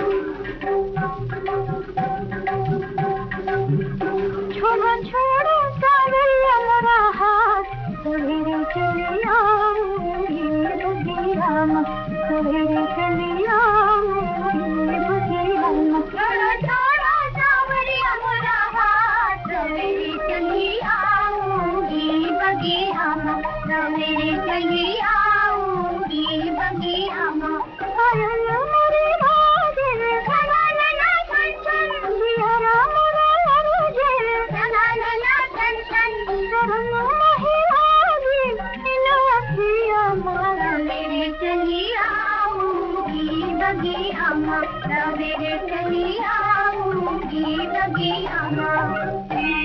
छोड़ो छोड़ो सावरिया मेरा हाथ, सवेरे चली आऊंगी बगिया में, सवेरे चली आऊंगी बगिया में। छोड़ो छोड़ो सावरिया मेरा हाथ, सवेरे चली आऊंगी बगिया में, सवेरे चली आऊंगी बगिया में। पायल मेरी बाजे ला ला ला छन छन, दियारा मेरा लरुजे ला ला ला छन छन, रंग महिराजी इन अखियां मारा, सवेरे चली आऊंगी बगिया में, सवेरे चली आऊंगी बगिया में।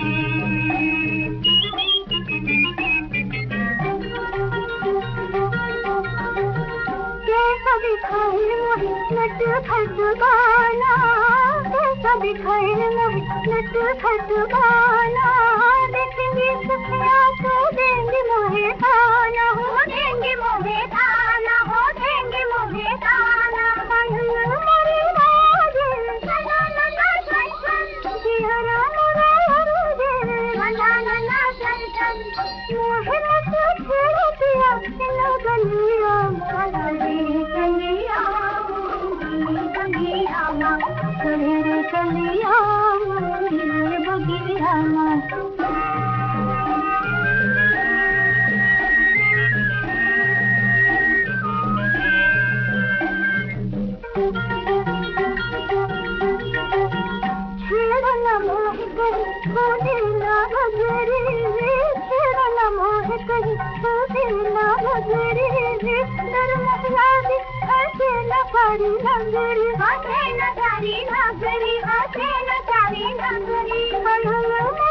कैसा दिखाए मोहे नट खट बाला, कैसा दिखाए मोहे नट खट बाला, देखेंगे सखिया तो देंगे मोहे खाना, हो देंगे मोहे खाना, हो देंगे मोहे खाना। पायल मेरी बाजे ला ला ला छन छन, दियारा मेरा लरुजे ला ला ला छन छन, मोहे नट छेड़ दिया इन गलिया मारा, सवेरे चली आऊंगी बगिया में, सवेरे चली आऊंगी बगिया में। छेड़ना मोह कहीं खोदे ना भजरी रे, छेड़ना मोह कहीं खोदे ना भजरी रे, डर महला दी हंसे न सारी नगरी, हंसे न सारी नगरी, हंसे न सारी नगरी।